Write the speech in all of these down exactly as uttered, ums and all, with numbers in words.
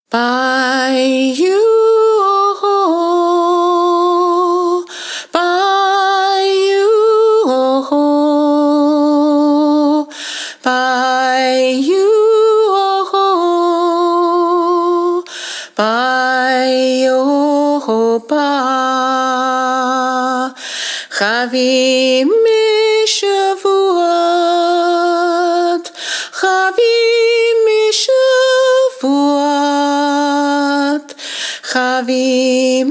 By you, oh, by you, oh, by you, oh, by you, ba, Chavi mishavuot, Chavi mishavuot, Chavi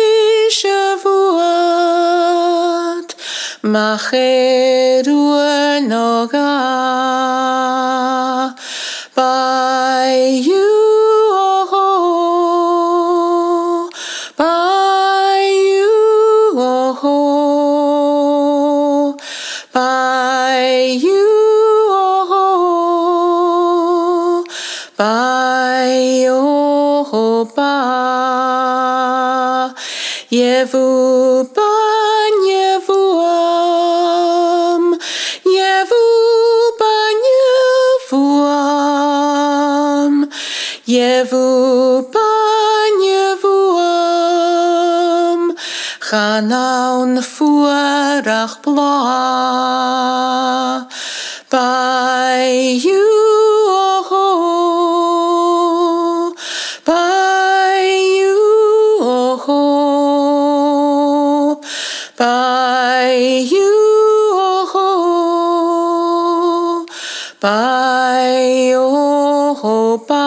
mishavuot, Macheru noga, by you, oh, by you, oh, by you, oh, by oh, ba, Yevu ban Yevuam, Yevu ban Yevuam, Yevu ban Yevuam, Chanaun fuarach bla, by you, oh, by you, oh, by you, oh, by oh, ba,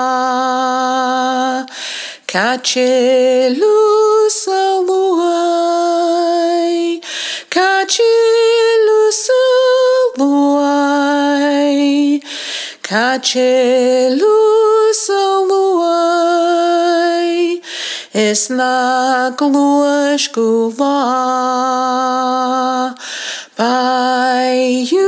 Kachelu saluai, Kachelu saluai, Kachelu saluai, Isna gluash gula, by you,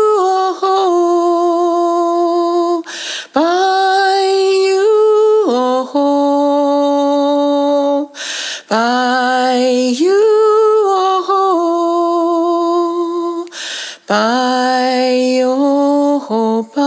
oh, by you, oh, by you, oh, by oh, by